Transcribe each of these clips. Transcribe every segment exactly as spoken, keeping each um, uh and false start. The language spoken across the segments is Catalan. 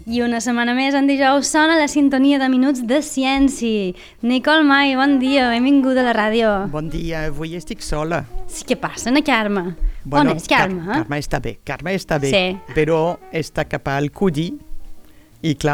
I una setmana més, en dijous, sona la sintonia de Minuts de Ciència. Nicole Mai, bon dia, benvinguda a la ràdio. Bon dia, avui estic sola. Sí, què passa, na Carme? Bueno, On és Carme? Car Carme està bé, Carme està bé, sí. Però està cap al Cudi i clar,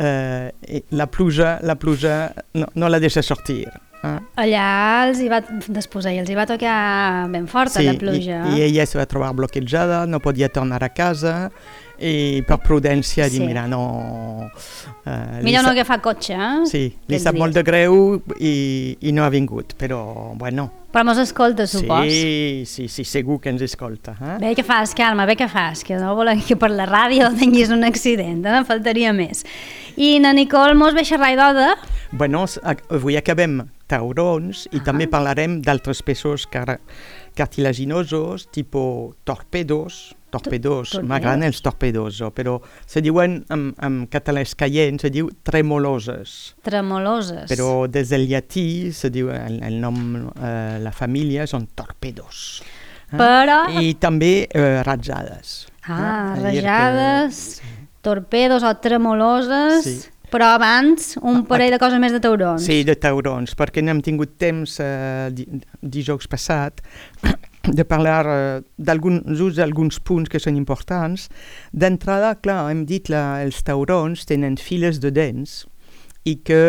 eh, la pluja, la pluja no, no la deixa sortir. Eh? Allà els hi va, disposar, els hi va tocar ben forta sí, la pluja. I, i ella se va trobar bloquejada, no podia tornar a casa i per prudència sí. Dir, mira, no... Eh, Millor no agafar cotxe, eh? Sí, li sap dies. Molt de greu i, i no ha vingut, però bueno... Però mos escolta, supos. Sí, sí, sí, segur que ens escolta. Eh? Bé que fas, Carme, bé que fas, que no volem que per la ràdio tinguis un accident, eh? Faltaria més. I na Nicole mos ve xerrar de... Bueno, avui acabem taurons i ah. també parlarem d'altres peixos car cartilaginosos, tipus torpedos, torpedos, m'agraden els torpedos, però se diuen en, en català escaient, se diu tremoloses. Tremoloses. Però des del llatí se diu, el, el nom, eh, la família són torpedos. Eh? Però... I també eh, ratjades. Ah, eh? Rajades, que... torpedos o tremoloses... Sí. Però abans, un parell de coses més de taurons. Sí, de taurons, perquè no hem tingut temps eh, dijous passat de parlar eh, d'alguns d'alguns punts que són importants. D'entrada, clar, hem dit que els taurons tenen files de dents i que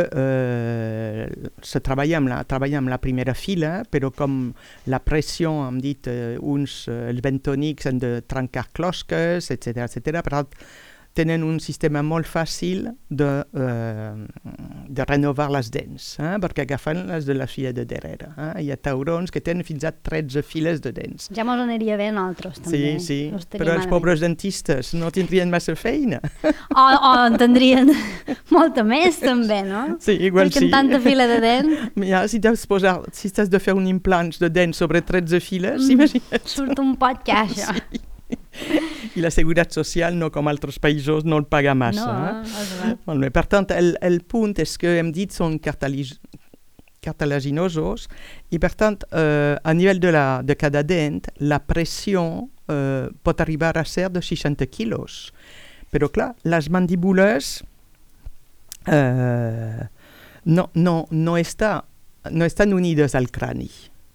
eh, se treballa amb, la, treballa amb la primera fila, però com la pressió, hem dit, eh, uns, eh, els bentònics han de trencar closques, etcètera, etcètera. Per tant, tenen un sistema molt fàcil de, eh, de renovar les dents, eh? Perquè agafen les de la fila de darrere. Eh? Hi ha taurons que tenen fins a tretze files de dents. Ja mos aniria bé a nosaltres, també. Sí, sí, però els pobres dentistes no tindrien massa feina. O, o en tindrien molta més, també, no? Sí, igual Perquè sí. Perquè amb tanta fila de dents... Mira, si t'has posar, si t'has de fer un implant de dents sobre tretze files, mm, imagina't. Surt un pot caixa. Sí. I la Seguretat Social, no com altres països, no el paga massa. No, eh? Per tant, el, el punt és que hem dit són cartilaginosos i per tant, eh, a nivell de, la, de cada dent, la pressió eh, pot arribar a ser de seixanta quilos. Però clar, les mandíbules eh, no, no, no, està, no estan unides al crani.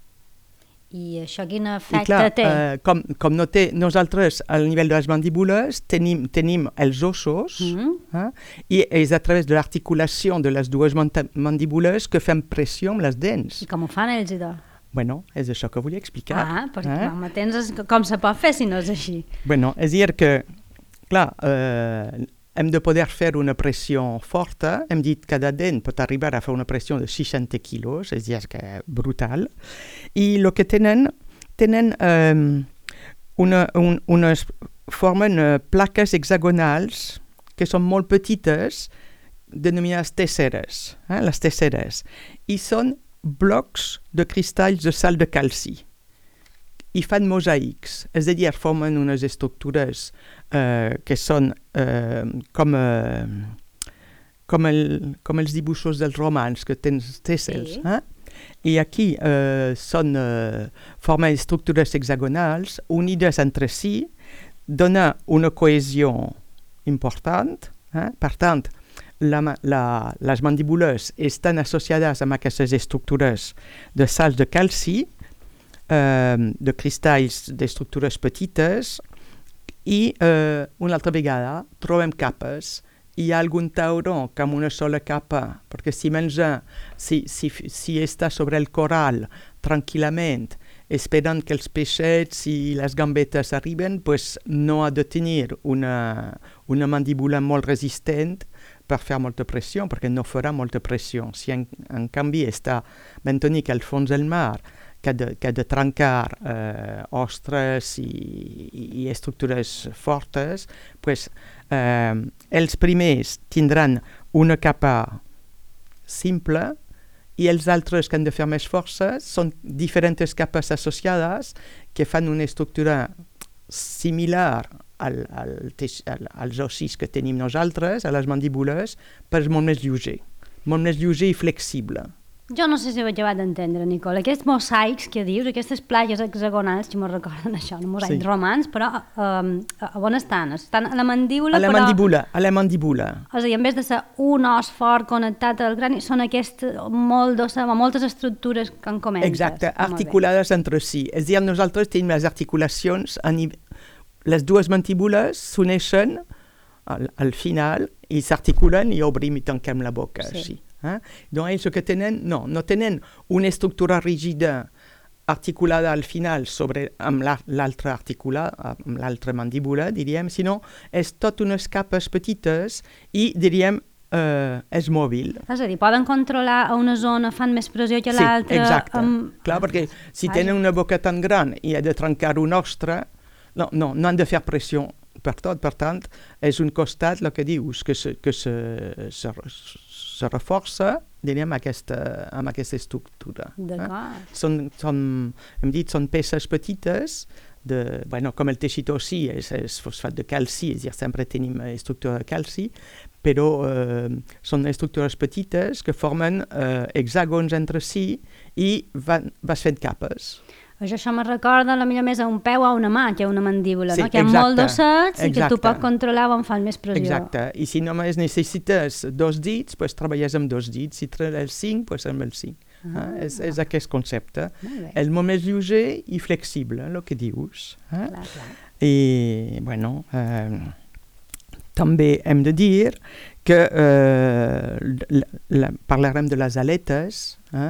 I això quin efecte clar, té? Eh, com, com no té, nosaltres al nivell de les mandíbules tenim, tenim els ossos mm-hmm. eh, i és a través de l'articulació de les dues mandíbules que fem pressió amb les dents. I com ho fan ells, idò? Bueno, és això que vull explicar. Ah, perquè eh? home, tens, com se pot fer si no és així? Bueno, és a dir que, clar, eh, hem de poder fer una pressió forta. Hem dit que cada dent pot arribar a fer una pressió de seixanta quilos, és a dir, que és brutal. I el que tenen, tenen um, una, un, unes, formen uh, plaques hexagonals que són molt petites, denominades tesseres, eh, les tesseres, i són blocs de cristalls de sal de calci. I fan mosaics, és a dir, formen unes estructures eh, que són eh, com, eh, com, el, com els dibuixos dels romans, que tens tessels. Sí. Eh? I aquí eh, són, eh, formen estructures hexagonals unides entre si, donen una cohesió important. Eh? Per tant, la, la, les mandíbules estan associades amb aquestes estructures de sals de calci, Uh, de cristalls d'estructures petites i uh, una altra vegada trobem capes. Hi ha algun tauró que amb una sola capa, perquè si menja, si, si, si està sobre el coral tranquil·lament, esperant que els peixets i les gambetes arriben, pues no ha de tenir una, una mandíbula molt resistent per fer molta pressió, perquè no farà molta pressió. Si en, en canvi està bentònic al fons del mar, que ha de, que ha de trencar eh, ostres i, i, i estructures fortes, pues, eh, els primers tindran una capa simple i els altres que han de fer més força són diferents capes associades que fan una estructura similar al, al, al, als ossis que tenim nosaltres, a les mandíbules, però és molt més lleuger, molt més lleuger i flexible. Jo no sé si ho he acabat d'entendre, Nicole. Aquests mosaics que dius, aquestes plaques hexagonals, que m'ho recorden això, no mosaics Sí. romans, però um, a on estan? Estan a la mandíbula, A la però... mandíbula, a la mandíbula. És a dir, en vez de ser un os fort connectat al crani, són aquests molts, moltes estructures que en comentes. Exacte, Molt bé. articulades entre si. És a dir, nosaltres tenim les articulacions, a nivell... les dues mandíbules s'uneixen al, al final i s'articulen i obrim i tanquem la boca, Sí. així. Eh? Doncs ells el que tenen, no, no tenen una estructura rígida articulada al final sobre, amb la- l'altra articulada, amb l'altra mandíbula, diríem, sinó és tot unes capes petites i, diríem, eh, és mòbil. És a dir, poden controlar a una zona, fan més pressió que a Sí, l'altra... exacte. Amb... Clar, perquè si Vaja. tenen una boca tan gran i ha de trencar un ostre, no, no, no han de fer pressió per tot. Per tant, és un costat, el que dius, que se, que se, se, se reforça, diríem, aquesta, amb aquesta estructura. D'acord. Són, són, hem dit, són peces petites, de, bueno, com el teixit ossi és, és fosfat de calci, és a dir, sempre tenim estructura de calci, però eh, són estructures petites que formen eh, hexàgons entre si i van, vas fent capes. Això, això me recorda la millor més a un peu o a una mà, que a una mandíbula, Sí, no? Que hi ha exacte, molt d'ossets i que tu exacte. pots controlar on fan més pressió. Exacte, i si només necessites dos dits, pues treballes amb dos dits, si treballes cinc, pues amb els cinc. Ah. Eh? És, és aquest concepte. Molt bé. És molt més lleuger i flexible, el que dius. Eh? Clar, clar. I, bueno, eh, també hem de dir que eh, la, la, parlarem de les aletes. Eh?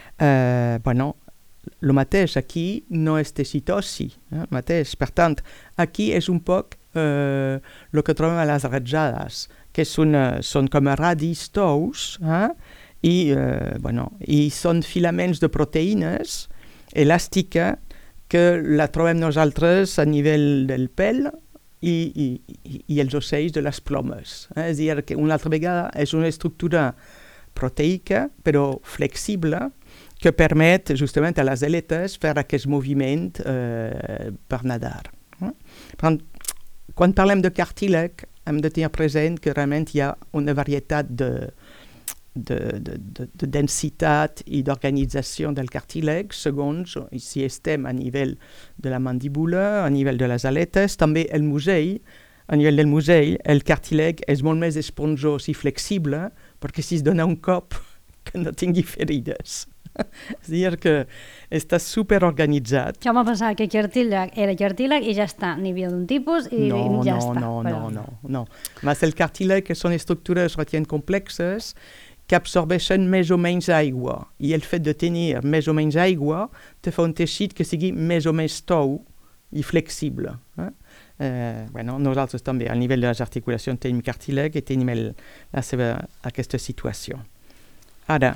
Eh, bueno, el mateix, aquí no és teixit ossi, eh? El mateix. Per tant, aquí és un poc eh, el que trobem a les ratjades, que són, eh, són com a radis tous, eh? I, eh, bueno, i són filaments de proteïnes elàstica que la trobem nosaltres a nivell del pèl i, i, i, i els ocells de les plomes. Eh? És a dir, que una altra vegada és una estructura proteica, però flexible, que permet justament a les aletes fer aquest moviment eh, per nedar. Eh? Per tant, quan parlem de cartílag, hem de tenir present que realment hi ha una varietat de De, de, de, de densitat i d'organització del cartílag segons si estem a nivell de la mandíbula, a nivell de les aletes, també el musell, a nivell del musell, el cartílag és molt més esponjós i flexible perquè si es dona un cop que no tingui ferides. És a dir que està superorganitzat. Jo m'ho pensava que cartílag era cartílag i ja està, n'hi havia d'un tipus i no, ja no, està. no, Però... no, no, no. Mas el cartílag són estructures relativament complexes que absorbeixen més o menys aigua. I el fet de tenir més o menys aigua te fa un teixit que sigui més o menys tou i flexible. Eh? Eh, bueno, nosaltres també, a nivell de les articulacions, tenim cartílag i tenim el, la seva, aquesta situació. Ara,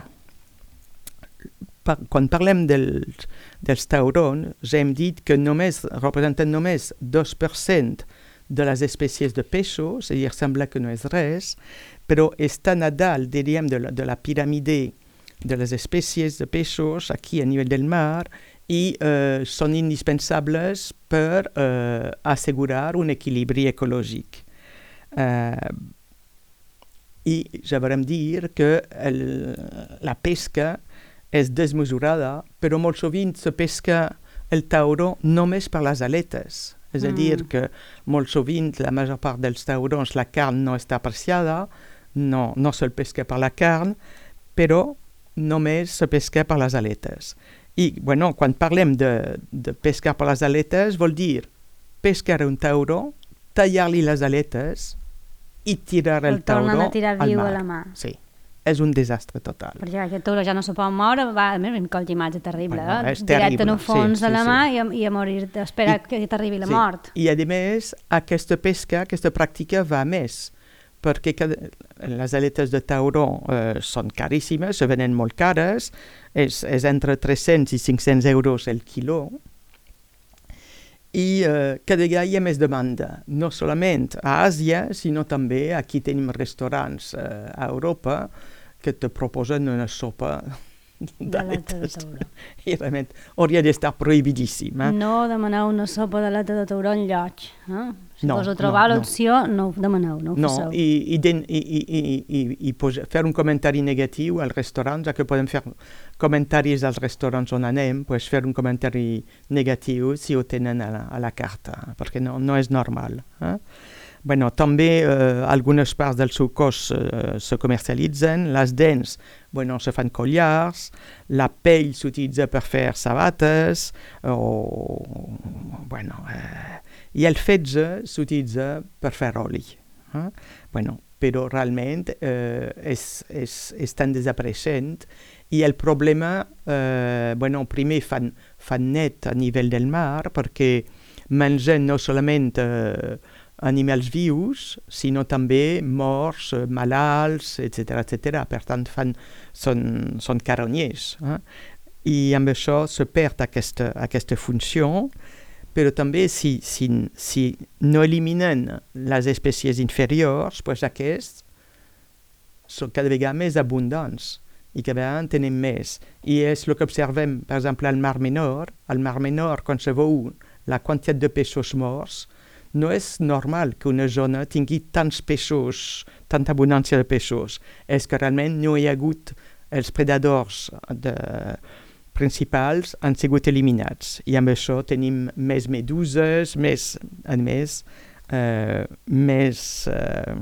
par, quan parlem del, dels taurons, ja hem dit que només, representen només dos per cent de les espècies de peixos, és a dir, sembla que no és res, però estan a dalt, diríem, de la, de la piràmide de les espècies de peixos aquí a nivell del mar i eh, són indispensables per eh, assegurar un equilibri ecològic. Eh, I ja vam dir que el, la pesca és desmesurada, però molt sovint se pesca el tauró només per les aletes. És a dir, que molt sovint, la major part dels taurons, la carn no està apreciada, no, no se'l pesca per la carn, però només se pesca per les aletes. I, bueno, quan parlem de, de pescar per les aletes, vol dir pescar un tauró, tallar-li les aletes i tirar el, El tauró tornen a tirar al viu mar. a la mà. Sí, és un desastre total. Perquè aquest tauró ja no se pot moure, va, a més, em colla imatge terrible, Bueno, eh? és Directe en terrible, un fons sí, de la sí, mà sí. i, a, i a morir, a esperar I- que t'arribi la Sí. mort. I a més, aquesta pesca, aquesta pràctica va a més, perquè cada, les aletes de tauró eh, són caríssimes, se venen molt cares, és, és entre tres-cents i cinc-cents euros el quilo, i eh, cada vegada hi ha més demanda, no solament a Àsia, sinó també aquí tenim restaurants eh, a Europa que te proposen una sopa d'aleta de tauró. I realment hauria d'estar prohibidíssim. Eh? No demaneu una sopa d'aleta de tauró en lloc. Eh? Si No, vols trobar no, l'opció, no ho demaneu, no ho No, faceu. i, i, den, i, i, i, i, i pos- fer un comentari negatiu als restaurants, ja que podem fer comentaris als restaurants on anem, pues fer un comentari negatiu si ho tenen a la, a la carta, perquè no, no és normal. Eh? Bueno, també eh, algunes parts del seu cos eh, se comercialitzen, les dents bueno, se fan collars, la pell s'utilitza per fer sabates, o, bueno, eh, i el fetge s'utilitza per fer oli. Eh? Bueno, però realment eh, és, és, estan desapareixent i el problema, eh, bueno, primer fan, fan net a nivell del mar perquè mengen no solament eh, animals vius, sinó també morts, malalts, etcètera, etcètera. Per tant, fan, són, són carronyers. Eh? I amb això se perd aquesta, aquesta funció, però també si, si, si no eliminen les espècies inferiors, pues aquests són cada vegada més abundants i cada vegada en tenim més. I és el que observem, per exemple, al Mar Menor. Al Mar Menor, quan se veu la quantitat de peixos morts, no és normal que una zona tingui tants peixos, tanta abundància de peixos. És que realment no hi ha hagut els predadors de, principals han sigut eliminats. I amb això tenim més meduses, més, a més, eh, més eh,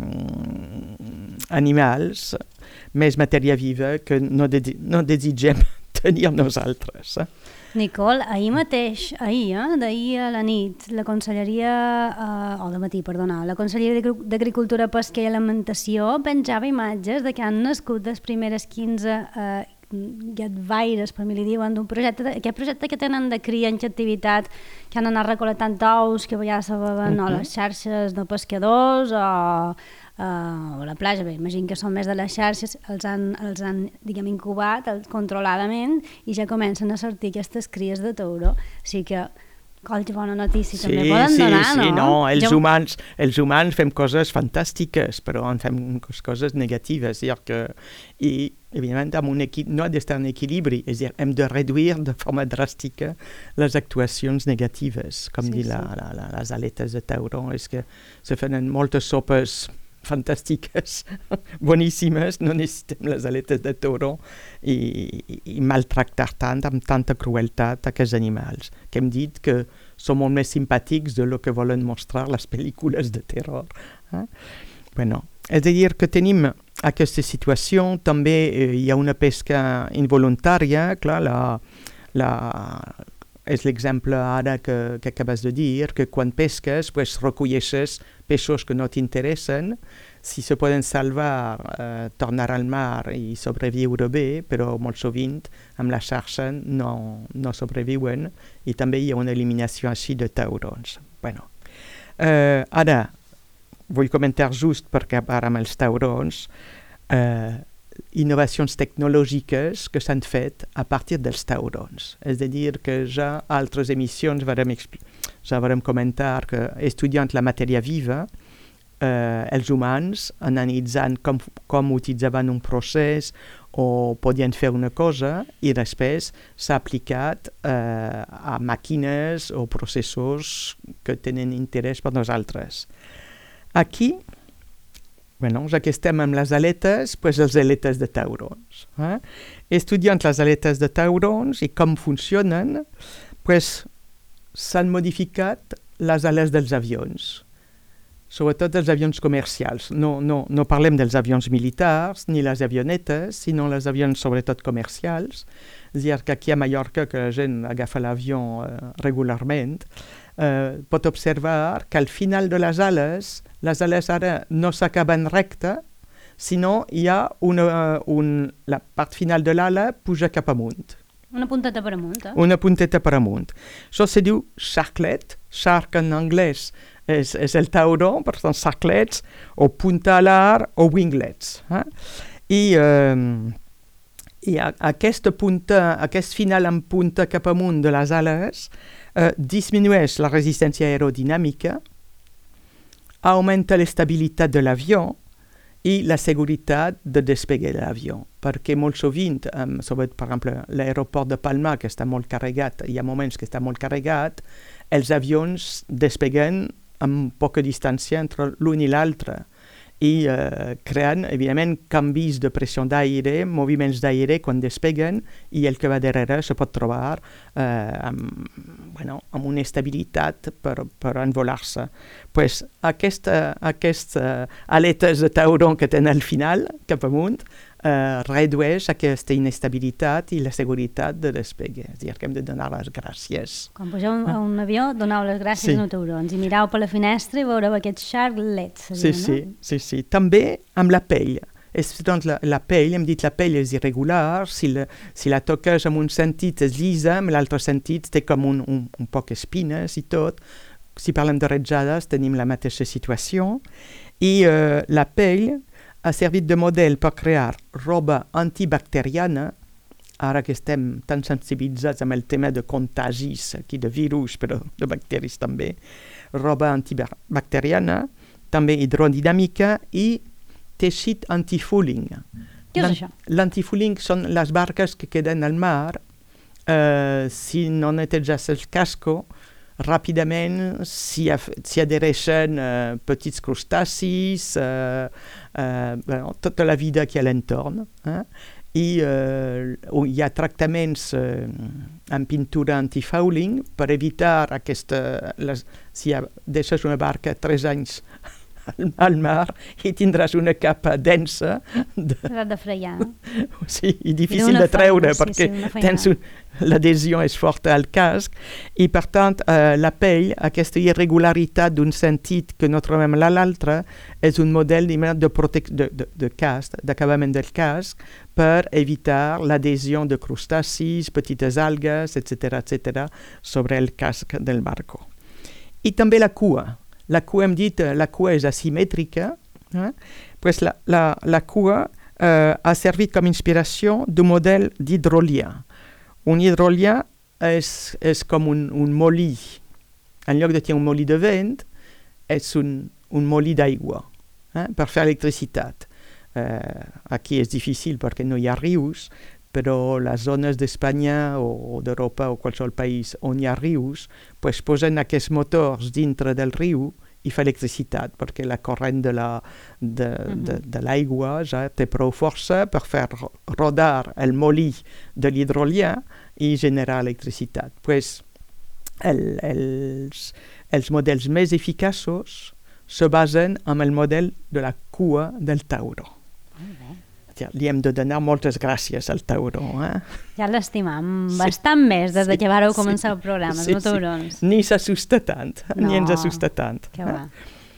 animals, més matèria viva que no, de, no desitgem tenir nosaltres. Eh? Nicole, ahir mateix, ahir, eh, d'ahir a la nit, la Conselleria, eh, o de matí, perdona, la Conselleria d'Agricultura, Pesca i Alimentació penjava imatges de que han nascut les primeres quinze eh, gatvaires, per mi li diuen, d'un projecte, de, aquest projecte que tenen de cria en captivitat, que han anat recolectant ous que ja se veuen uh-huh. a les xarxes de pescadors o... Uh, o la platja, bé, imagino que són més de les xarxes, els han, els han diguem, incubat els, controladament i ja comencen a sortir aquestes cries de tauró. O sigui que, qualque bona notícia sí, també poden sí, donar, sí, no? no, els, jo... humans, els humans fem coses fantàstiques, però en fem coses negatives. És a dir que, i, evidentment, amb un equi... no ha d'estar en equilibri, és a dir, hem de reduir de forma dràstica les actuacions negatives, com sí, dir la, sí. la, la, les aletes de tauró. És que se fan moltes sopes fantàstiques, boníssimes, no necessitem les aletes de tauró i, i, i maltractar tant, amb tanta crueltat aquests animals, que hem dit que són molt més simpàtics de lo que volen mostrar les pel·lícules de terror. Eh? Bueno, és a dir que tenim aquesta situació, també eh, hi ha una pesca involuntària, clar, la, la, és l'exemple ara que, que acabes de dir, que quan pesques pues, reculleixes peixos que no t'interessen, si se poden salvar, eh, tornar al mar i sobreviure bé, però molt sovint amb la xarxa no, no sobreviuen i també hi ha una eliminació així de taurons. Bueno, eh, ara, vull comentar just per acabar amb els taurons, eh, innovacions tecnològiques que s'han fet a partir dels taurons. És a dir, que ja a altres emissions varem, ja varem comentar que estudiant la matèria viva, eh, els humans, analitzant com, com utilitzaven un procés o podien fer una cosa i després s'ha aplicat eh, a màquines o processos que tenen interès per nosaltres. Aquí, bueno, ja que estem amb les aletes, pues les aletes de taurons. Eh? Estudiant les aletes de taurons i com funcionen, pues s'han modificat les ales dels avions, sobretot els avions comercials. No, no, no parlem dels avions militars ni les avionetes, sinó els avions sobretot comercials. És a dir que aquí a Mallorca, que la gent agafa l'avió eh, regularment, eh, pot observar que al final de les ales, les ales ara no s'acaben recte, sinó hi ha una, un, la part final de l'ala puja cap amunt. Una punteta per amunt, eh? Una punteta per amunt. Això se diu sharklet, shark en anglès és, és el tauró, per tant sharklets, o punta alar o winglets. Eh? I, eh, i a, aquesta punta, aquest final en punta cap amunt de les ales eh, disminueix la resistència aerodinàmica, augmenta l'estabilitat de l'avió i la seguretat de despegar l'avió, perquè molt sovint, um, sobretot per exemple l'aeroport de Palma, que està molt carregat, hi ha moments que està molt carregat, els avions despeguen amb poca distància entre l'un i l'altre i eh, creant, evidentment, canvis de pressió d'aire, moviments d'aire quan despeguen i el que va darrere se pot trobar eh, amb, bueno, amb una estabilitat per, per envolar-se. Pues, aquesta, aquestes aletes de tauron que tenen al final, cap amunt, eh, redueix aquesta inestabilitat i la seguretat de despegue. És a dir, que hem de donar les gràcies. Quan pugeu a un avió, doneu les gràcies sí. als taurons i mireu per la finestra i veureu aquests xarlets. Sí, no? sí, sí, sí. També amb la pell. És, doncs, la, la pell, hem dit la pell és irregular, si la, si la toques amb un sentit és llisa, amb l'altre sentit té com un, un, un poc espines i tot. Si parlem de ratjades tenim la mateixa situació i eh, la pell ha servit de model per crear roba antibacteriana, ara que estem tan sensibilitzats amb el tema de contagis, aquí de virus, però de bacteris també, roba antibacteriana, també hidrodinàmica i teixit antifouling. Què és això? L'antifouling són les barques que queden al mar, eh, si no neteges el casco, ràpidament s'hi si adhereixen uh, petits crustacis, uh, uh, bueno, tota la vida que hi ha a l'entorn. Eh? I uh, hi ha tractaments uh, amb pintura antifouling per evitar aquesta... Les, si ha, deixes una barca tres anys al, al mar i tindràs una capa densa de... de fregar. Sí, i difícil de treure feina, perquè sí, sí, tens un, l'adhesió és forta al casc i per tant eh, la pell, aquesta irregularitat d'un sentit que no trobem a l'altre és un model de, protec- de, de, de casc, d'acabament del casc per evitar l'adhesió de crustacis, petites algues, etcètera, etcètera sobre el casc del barco. I també la cua. La cua, hem dit, la cua és asimètrica, eh? pues la, la, la cua eh, ha servit com inspiració d'un model d'hidrolià. Un hidrolià és, és com un, un molí. En lloc de tenir un molí de vent, és un, un molí d'aigua eh? per fer electricitat. Eh, aquí és difícil perquè no hi ha rius, però les zones d'Espanya o, o d'Europa o qualsevol país on hi ha rius, pues posen aquests motors dintre del riu i fa electricitat, perquè la corrent de, la, de, uh-huh. de, de l'aigua ja té prou força per fer rodar el molí de l'hidrolià i generar electricitat. Pues, el, els, els models més eficaços se basen en el model de la cua del tauro. Uh-huh. Li hem de donar moltes gràcies al tauró. Eh? Ja l'estimam sí. bastant més des de sí. que vareu sí. començar el programa, sí, no taurons. Sí. Ni s'assusta tant, no. ni ens assusta tant. Que va.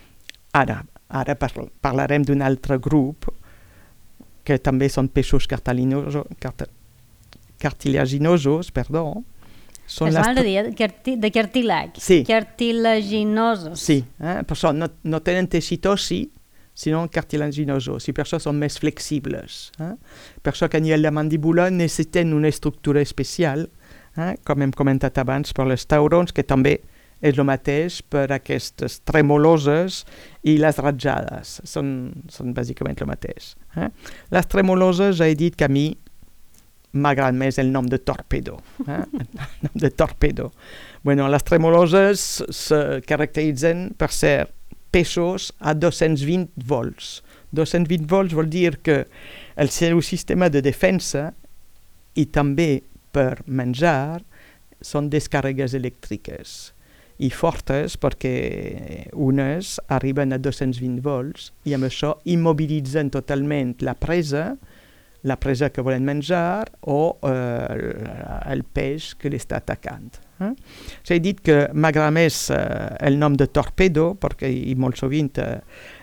Ara, ara par- parlarem d'un altre grup que també són peixos cartilaginosos, cart- cartilaginosos, perdó. Són es mal de dir, carti- de cartílag. Sí. Cartilaginosos. Sí, eh? per això no, no tenen teixit ossi, sinó cartilaginosos, i per això són més flexibles. Eh? Per això que a nivell de mandíbula necessiten una estructura especial, eh? com hem comentat abans per les taurons, que també és el mateix per aquestes tremoloses i les ratjades. Són, són bàsicament el mateix. Eh? Les tremoloses, ja he dit que a mi m'agrada més el nom de torpedo. Eh? El nom de torpedo. Bueno, les tremoloses se caracteritzen per ser peixos a dos-cents vint volts. dos-cents vint volts vol dir que el seu sistema de defensa i també per menjar són descàrregues elèctriques i fortes perquè unes arriben a dos-cents vint volts i amb això immobilitzen totalment la presa, la presa que volen menjar o eh, el peix que l'està atacant. Eh? J'ai dit que m'agrada més eh, el nom de torpedo perquè i molt sovint eh,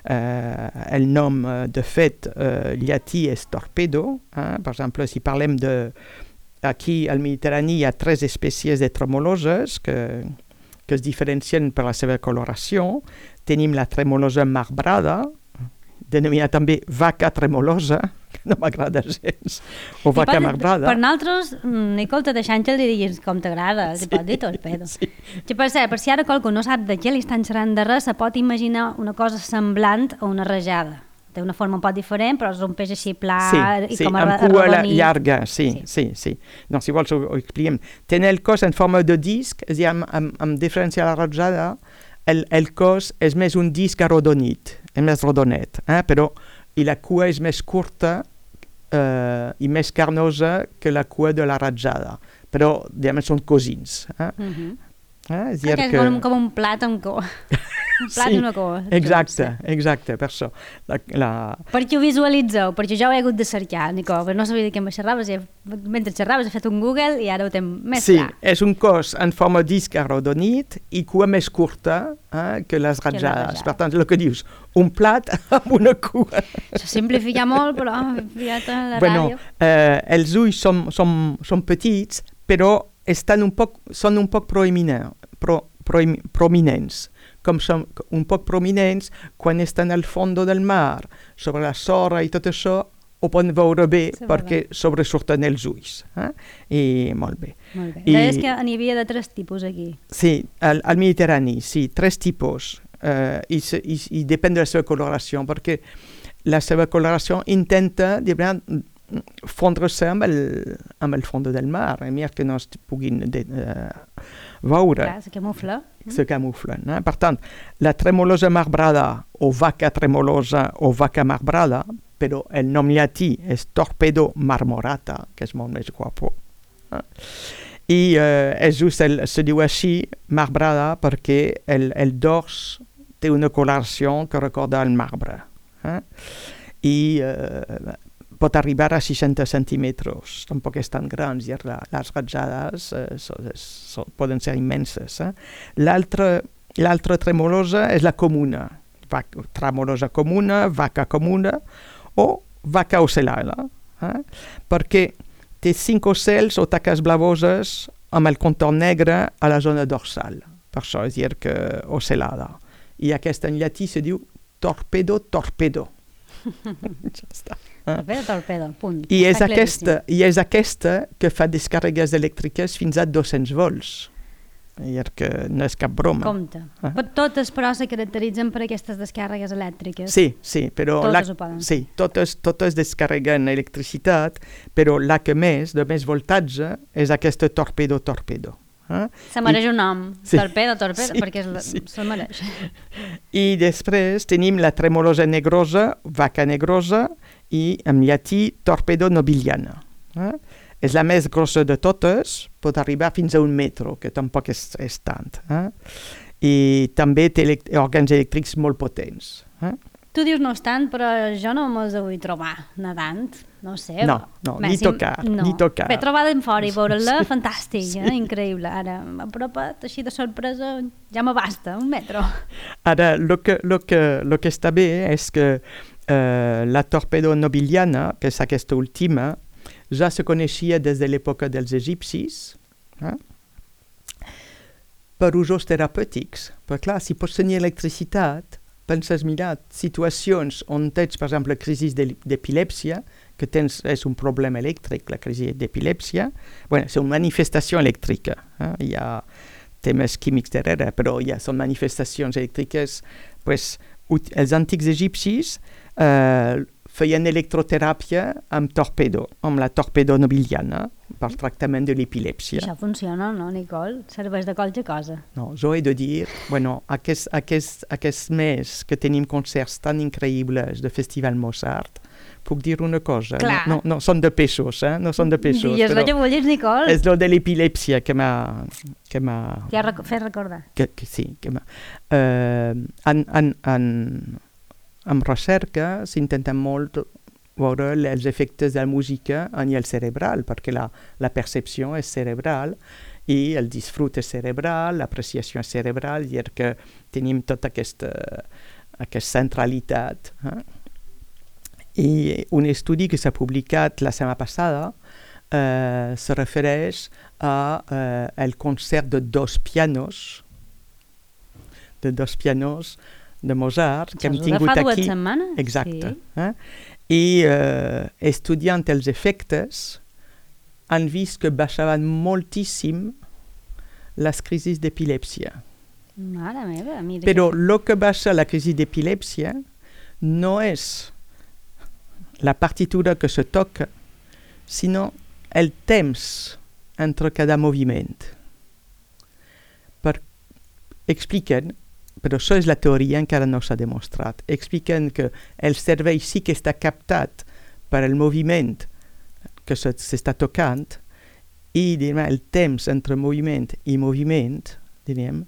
eh, el nom eh, de fet eh, llatí és torpedo. Eh? Per exemple, si parlem de... Aquí al Mediterrani hi ha tres espècies de tremoloses que, que es diferencien per la seva coloració. Tenim la tremolosa marbrada, denominada també vaca tremolosa, que no m'agrada gens, o vaca pot, marbrada. Per nosaltres, Nicole, te deixant que li diguis com t'agrada, sí, pot dir torpedo. Sí. Que per cert, per si ara qualcú no sap de què li estan xerrant de res, se pot imaginar una cosa semblant a una rajada. té una forma un poc diferent, però és un peix així pla sí, i sí, com amb cua arrodonit. llarga, sí, sí, sí, sí. No, si vols ho, ho expliquem. Tenen el cos en forma de disc, és a dir, amb, amb, amb diferència a la ratjada, el, el cos és més un disc arrodonit, és més rodonet, eh? Però i la cua és més curta eh, i més carnosa que la cua de la ratjada, però, diguem, són cosins. Eh? Uh-huh. Eh? És que és que... com, com un plat amb cua. Un plat sí, i una cua. exacte, exacte, per això. La, la... Perquè ho visualitzeu, perquè jo ho he hagut de cercar, Nico, però no sabia de què em xerraves, i mentre xerraves he fet un Google i ara ho tenc més sí, clar. Sí, és un cos en forma disc arrodonit i cua més curta eh, que les ratjades. Per tant, el que dius, un plat amb una cua. Això simplifica molt, però fiat a la bueno, ràdio. Eh, els ulls són, són, són petits, però estan un poc, són un poc proeminents, pro, pro, prominents, com són un poc prominents quan estan al fons del mar, sobre la sorra i tot això, ho poden veure bé sí, perquè sobresurten els ulls. Eh? I molt bé. Molt bé. I, Deies que n'hi havia de tres tipus aquí. Sí, al, al Mediterrani, sí, tres tipus. Eh, i, i, I depèn de la seva coloració, perquè la seva coloració intenta, diguem, fondre-se amb el, amb el fons del mar, a més que no es puguin de, uh, veure. Clar, se camufla. Se camuflen. Eh? Per tant, la tremolosa marbrada o vaca tremolosa o vaca marbrada, però el nom llatí és Torpedo marmorata, que és molt més guapo. Eh? I eh, és just, el, se diu així, marbrada, perquè el, el dors té una coloració que recorda el marbre. Eh? I eh, pot arribar a seixanta centímetres, tampoc és tan gran, i la, les ratjades eh, so, so, poden ser immenses. Eh? L'altra tremolosa és la comuna, vaca, tremolosa comuna, vaca comuna o vaca ocellada, eh? perquè té cinc ocells o taques blavoses amb el contorn negre a la zona dorsal, per això és dir que ocellada. I aquesta en llatí se diu torpedo torpedo. Ja està. Torpedo, torpedo, punt. I és, aquesta, I és aquesta que fa descàrregues elèctriques fins a dos-cents volts. I que no és cap broma. Compte. Ah. Totes, però, se caracteritzen per aquestes descàrregues elèctriques. Sí, sí, però... Totes la, ho poden. Sí, totes, totes descarreguen electricitat, però la que més, de més voltatge, és aquesta torpedo-torpedo. Eh? Se mereix I... un nom, sí. torpedo, torpedo, sí, perquè la... sí. se'l mereix. I després tenim la tremolosa negrosa, vaca negrosa, i en llatí torpedo nobiliana. Eh? És la més grossa de totes, pot arribar fins a un metro, que tampoc és, és tant. Eh? I també té elect- òrgans elèctrics molt potents. Eh? Tu dius no és tant, però jo no me'ls vull trobar nedant, no sé. No, no, ni tocar, no. ni tocar. Bé, trobar-la en fora i veure-la, sí, fantàstic, sí. eh? Increïble. Ara, apropa't, així de sorpresa, ja me basta, un metro. Ara, el que, lo que, lo que està bé és que eh, la torpedo nobiliana, que és aquesta última, ja se coneixia des de l'època dels egipcis, eh? per usos terapèutics. Però clar, si pots tenir electricitat, penses, mira, situacions on tens, per exemple, crisi d'epilèpsia, que tens, és un problema elèctric, la crisi d'epilèpsia, bueno, és una manifestació elèctrica. Eh? Hi ha temes químics darrere, però hi ha, són manifestacions elèctriques. Pues, ut- els antics egipcis eh, feien electroteràpia amb torpedo, amb la torpedo nobiliana, per tractament de l'epilèpsia. Això funciona, no, Nicole? Serveix de qualque cosa. No, jo he de dir, bueno, aquest, aquest, aquest mes que tenim concerts tan increïbles de Festival Mozart, puc dir una cosa, Clar. no, no, no són de pesos, eh? no són de pesos, Digues el que vulguis, Nicole. és lo de l'epilèpsia que m'ha... Que m'ha Ja rec fer recordar. que, que sí, que m'ha... Eh, en, en, en, en recerca s'intenta molt veure els efectes de la música a nivell cerebral, perquè la, la percepció és cerebral i el disfrut és cerebral, l'apreciació és cerebral, i que tenim tota aquesta, aquesta centralitat. Eh? I un estudi que s'ha publicat la setmana passada eh, se refereix a eh, el concert de dos pianos, de dos pianos de Mozart, que hem tingut fa dues aquí. setmanes? Exacte. Sí. Eh? I eh, estudiant els efectes han vist que baixaven moltíssim les crisis d'epilèpsia. Mare meva, mira. Però que... el que baixa la crisi d'epilèpsia no és la partitura que se toca, sinó el temps entre cada moviment. Per, expliquen, però això és la teoria, encara no s'ha demostrat, expliquen que el cervell sí que està captat per el moviment que s'està tocant i diguem, el temps entre moviment i moviment, diguem,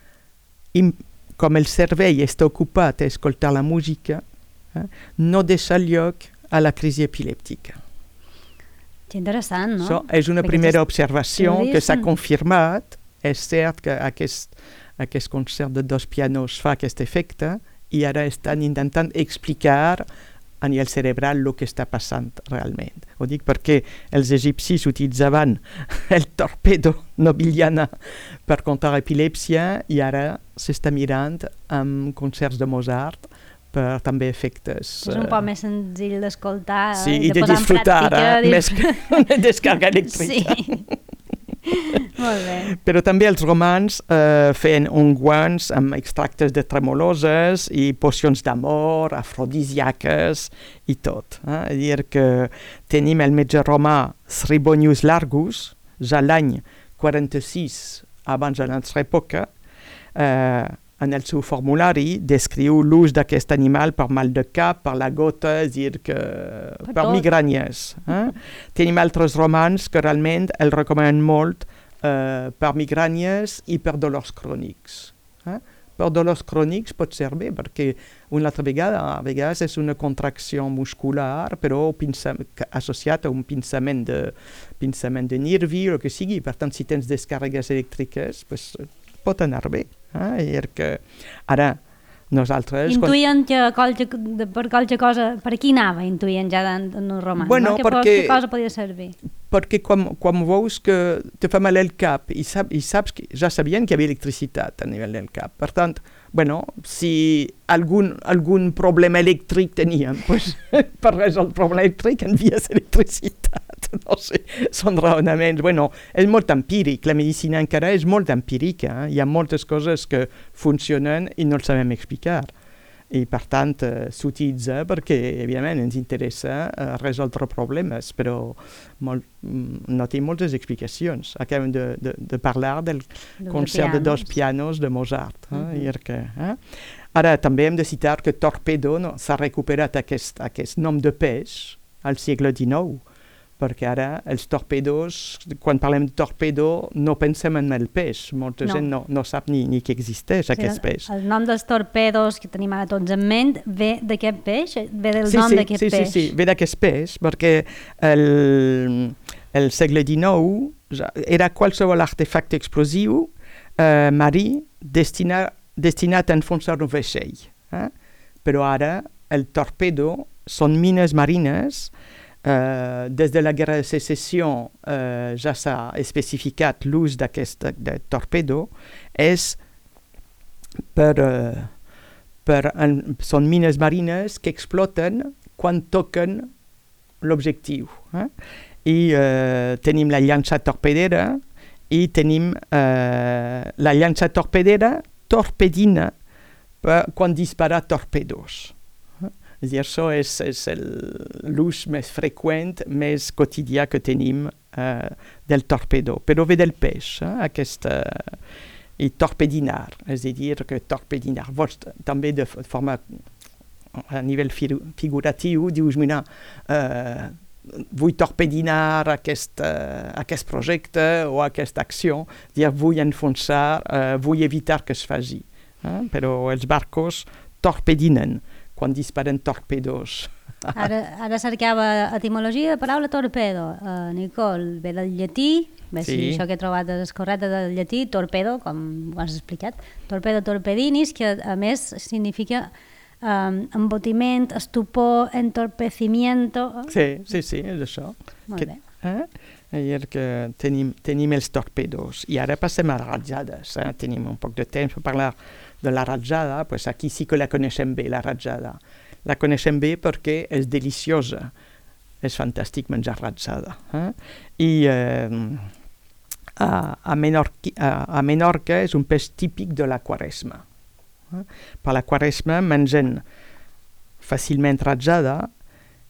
i com el cervell està ocupat a escoltar la música, eh, no deixa lloc a la crisi epilèptica. Que interessant, no? So, és una Perquè primera és- observació teories que s'ha són- confirmat. És cert que aquest, aquest concert de dos pianos fa aquest efecte i ara estan intentant explicar a nivell cerebral el que està passant realment. Ho dic perquè els egipcis utilitzaven el torpedo nobiliana per contar epilèpsia i ara s'està mirant amb concerts de Mozart per també efectes... És un poc més senzill d'escoltar Sí, i i de posar en disfrutar, pràctica. eh? Més que una descàrrega elèctrica. Sí. Molt bé. Però també els romans eh, feien unguents amb extractes de tremoloses i pocions d'amor, afrodisíaques i tot. Eh? És a dir que tenim el metge romà Sribonius Largus, ja l'any quaranta-sis abans de la nostra època, eh, en el seu formulari descriu l'ús d'aquest animal per mal de cap, per la gota, és a dir que per, per tot. migranyes. Eh? Tenim altres romans que realment el recomenen molt eh, per migranyes i per dolors crònics. Eh? Per dolors crònics pot servir perquè una altra vegada, a vegades és una contracció muscular, però pinça, associat a un pinçament de, pinçament de nervi o el que sigui. Per tant, si tens descàrregues elèctriques, pues, pot anar bé. Eh? I que ara nosaltres... Intuïen que qualque, de, per qualque cosa, per aquí anava, intuïen ja en, en el roman, Bueno, no? Que perquè- qualque cosa podia servir. Perquè quan, quan veus que te fa mal el cap i, sap, i saps que ja sabien que hi havia electricitat a nivell del cap. Per tant, bueno, si algun, algun problema elèctric tenien, pues, per resoldre el problema elèctric envies electricitat. No sé, són raonaments. Bueno, és molt empíric, la medicina encara és molt empírica. Eh? Hi ha moltes coses que funcionen i no els sabem explicar. I per tant eh, s'utilitza perquè evidentment ens interessa eh, resoldre problemes, però molt, mm, no té moltes explicacions. Acabem de, de, de parlar del De concert de dos pianos de Mozart. Eh? Mhm. I que, eh? Ara també hem de citar que Torpedo no, s'ha recuperat aquest, aquest nom de peix al segle dinou, perquè ara els torpedos, quan parlem de torpedo, no pensem en el peix. Molta No. gent no, no sap ni, ni que existeix Sí, aquest peix. el nom dels torpedos que tenim ara tots en ment ve d'aquest peix? Ve del sí, nom sí, d'aquest sí, peix? Sí, sí, ve d'aquest peix, perquè el, el segle dinou ja era qualsevol artefacte explosiu eh, marí destina, destinat a enfonsar un vaixell. Eh? Però ara el torpedo són mines marines. Uh, des de la guerra de secessió uh, ja s'ha especificat l'ús d'aquest de torpedo. És per, uh, per en, són mines marines que exploten quan toquen l'objectiu. Eh? I uh, tenim la llança torpedera i tenim uh, la llança torpedera torpedina per quan dispara torpedos. És a dir, això és, és l'ús més freqüent, més quotidià que tenim eh, del torpedo. Però ve del peix, eh, aquesta... I torpedinar, és a dir, que torpedinar. Vols també de forma a nivell figuratiu, dius, mira, eh, vull torpedinar aquest, uh, aquest projecte o aquesta acció, dir, vull enfonsar, uh, vull evitar que es faci. Eh? Però els barcos torpedinen quan disparen torpedos. Ara, ara cercava etimologia de paraula torpedo. Uh, Nicole, ve del llatí, bé, sí. Si això que he trobat és correcte del llatí, torpedo, com ho has explicat, torpedo torpedinis, que a més significa um, embotiment, estupor, entorpecimiento. Sí, sí, sí, és això. Molt que, bé. Eh? I que tenim, tenim els torpedos. I ara passem a ratjades. Eh? Tenim un poc de temps per parlar de la ratjada. Pues aquí sí que la coneixem bé, la ratjada. La coneixem bé perquè és deliciosa. És fantàstic menjar ratjada. Eh? I eh, a, a, Menorqui, a, a Menorca és un peix típic de la quaresma. Eh? Per la quaresma mengen fàcilment ratjada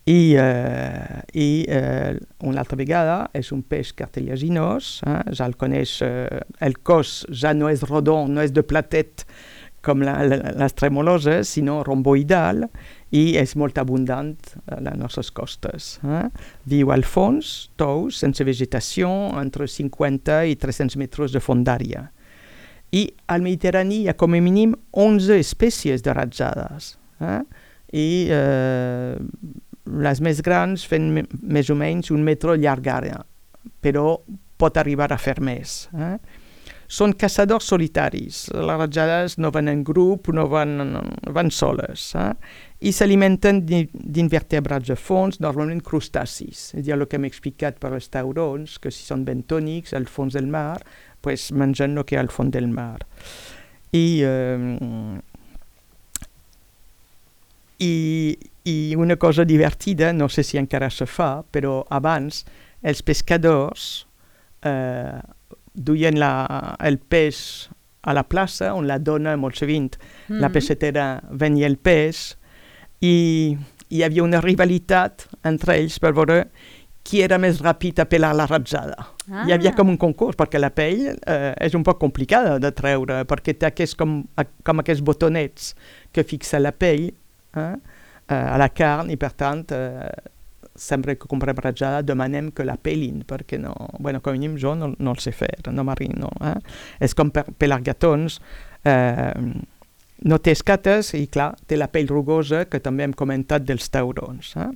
I, eh, i eh, una altra vegada és un peix cartilaginós, eh? Ja el coneix, eh, el cos ja no és rodó, no és de platet com la, la, les tremoloses, sinó romboidal, i és molt abundant a les nostres costes. Eh? Viu al fons, tous, sense vegetació, entre cinquanta i tres-cents metres de fondària. I al Mediterrani hi ha com a mínim onze espècies de ratjades. Eh? I eh, les més grans fan me- més o menys un metre llargada, però pot arribar a fer més. Eh? Són caçadors solitaris. Les ratjades no van en grup, no van, van soles. Eh? I s'alimenten d'in- d'invertebrats de fons, normalment crustacis. És a dir, el que hem explicat per els taurons, que si són bentònics al fons del mar, pues mengen el que hi ha al fons del mar. I, eh, i, i una cosa divertida, no sé si encara se fa, però abans els pescadors eh, duien la, el peix a la plaça, on la dona molt sovint, mm. la peixetera venia el peix, i hi havia una rivalitat entre ells per veure qui era més ràpid a pelar la ratjada. Ah. Hi havia com un concurs, perquè la pell eh, és un poc complicada de treure, perquè té aquests, com, com aquests botonets que fixa la pell eh, a la carn, i per tant, eh, sempre que comprem ratjada demanem que la pelin, perquè no, bueno, com a mínim jo no, no el sé fer, no m'arriba, no. Eh? És com per pelar gatons, eh, no té escates i, clar, té la pell rugosa, que també hem comentat dels taurons. Eh?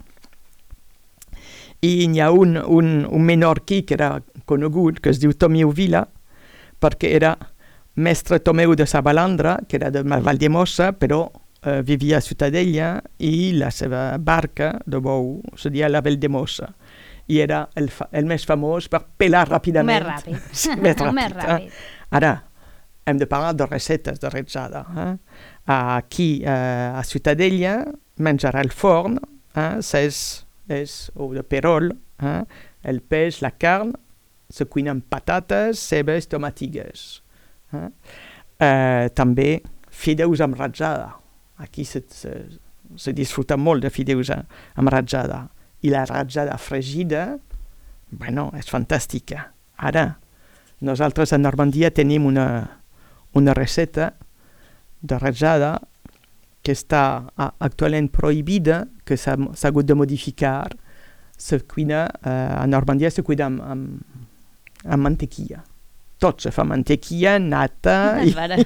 I n'hi ha un, un, un menorquí que era conegut, que es diu Tomeu Vila, perquè era mestre Tomeu de Sabalandra, que era de Valdemossa, però eh, vivia a Ciutadella, i la seva barca de bou se deia la Valdemossa. I era el, fa el més famós per pelar ràpidament. Més ràpid. Sí, més ràpid. Més ràpid. Eh? Ara, hem de parlar de receptes de ratjada. Eh? Aquí, eh, a Ciutadella, menjar al forn, eh? és, és o de perol, eh? el peix, la carn, se cuina amb patates, cebes, tomatigues. Eh? Eh, també fideus amb ratjada. Aquí se, se, se disfruta molt de fideus amb ratjada. I la ratjada fregida, bueno, és fantàstica. Ara, nosaltres a Normandia tenim una, una recepta de ratjada que està a, actualment prohibida, que s'ha hagut de modificar. Se cuina, eh, a Normandia se cuina amb, amb, amb mantequilla. Tot se fa mantequilla, nata... És i, vera.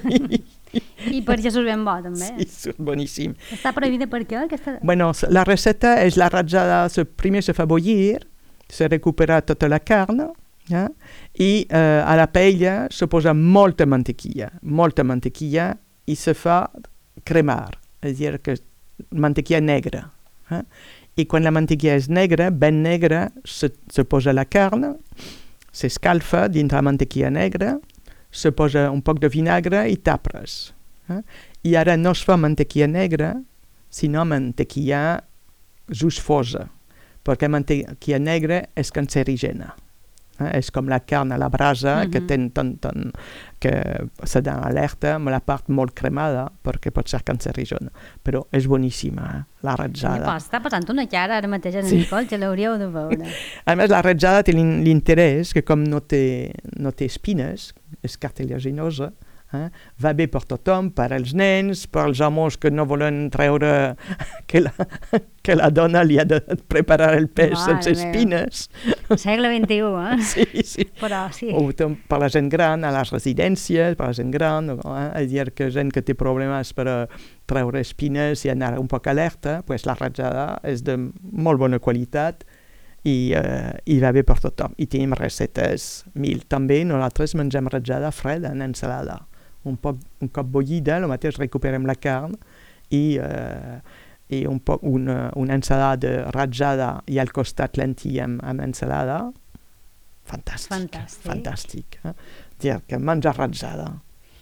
I per això surt ben bo, també. Sí, és boníssim. Està prohibida per què? Aquesta... Bueno, la receta és la ratjada, se, primer se fa bullir, se recupera tota la carn, eh? i eh, a la paella se posa molta mantequilla, molta mantequilla, i se fa cremar, és a dir, que mantequilla negra. Eh? I quan la mantequilla és negra, ben negra, se, se posa la carn, s'escalfa dintre la mantequilla negra, se posa un poc de vinagre i tapres. Eh? I ara no es fa mantequilla negra, sinó mantequilla just fosa, perquè mantequilla negra és cancerigena. Eh? És com la carn a la brasa, mm-hmm. que ten tant, tant, que s'ha d'alerta amb la part molt cremada, perquè pot ser cancerigena. Però és boníssima, eh? La ratjada. Sí, està passant una cara ara mateix en Sí. Nicole, que l'hauríeu de veure. A més, la ratjada té l'interès que com no té, no té espines, és cartilaginosa, eh? va bé per tothom, per als nens, per als homes que no volen treure que la, que la dona li ha de preparar el peix Mare sense meva. espines. Segle vint-i-u, eh? Sí, sí. Però sí. O tam- per la gent gran, a les residències, per la gent gran, eh? és a dir, que gent que té problemes per a treure espines i anar un poc alerta, pues la ratjada és de molt bona qualitat i, eh, i va bé per tothom. I tenim recetes mil. També nosaltres mengem ratjada freda en ensalada. Un, poc, un cop bullida, el mateix recuperem la carn i, eh, i un poc, una, una ensalada de ratjada i al costat lentilla amb, amb ensalada. Fantàstic. Fantàstic. Fantàstic. Eh? Dir que menjar ratjada.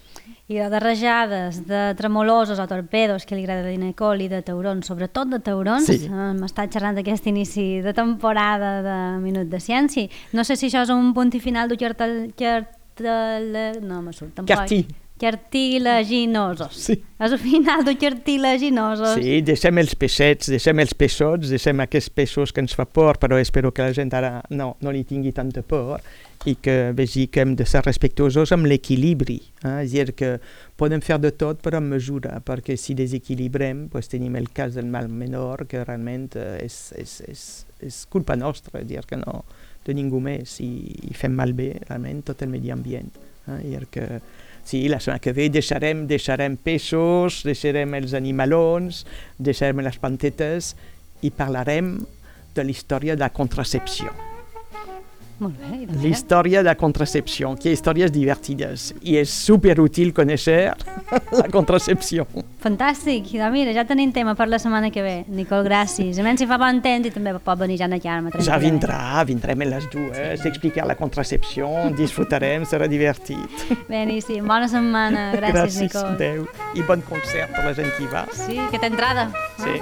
I de rajades, de tremolosos o torpedos, que li agrada dir Nicole, i de taurons, sobretot de taurons. Sí. Eh, M'està xerrant d'aquest inici de temporada de Minut de Ciència. No sé si això és un punt i final du cartel... cartel no me surt tampoc. Cartí. cartilaginosos. Sí. És al final de cartilaginosos. Sí, deixem els peixets, deixem els peixots, deixem aquests peixos que ens fa por, però espero que la gent ara no, no li tingui tanta por i que vegi que hem de ser respectuosos amb l'equilibri. Eh? És a dir, que podem fer de tot però amb mesura, perquè si desequilibrem pues, tenim el cas del mal menor, que realment eh, és, és, és, és culpa nostra, és a dir, que no de ningú més i, i fem malbé realment tot el medi ambient. Eh? És a dir, que sí, la setmana que ve deixarem, deixarem peixos, deixarem els animalons, deixarem les plantetes i parlarem de la història de la contracepció. Molt bé. La història de la contracepció, que històries divertides. I és superútil conèixer la contracepció. Fantàstic. Doncs mira, ja tenim tema per la setmana que ve. Nicole, gràcies. A menys si fa bon temps i també pot venir Jana Carme. Ja vindrà, vindrem a les dues, explicar la contracepció, disfrutarem, serà divertit. Beníssim. Bona setmana. Gràcies, Gràcies, Nicole. Déu. I bon concert per la gent que hi va. Sí, que té entrada. Sí.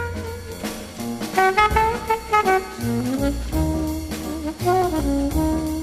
Ah.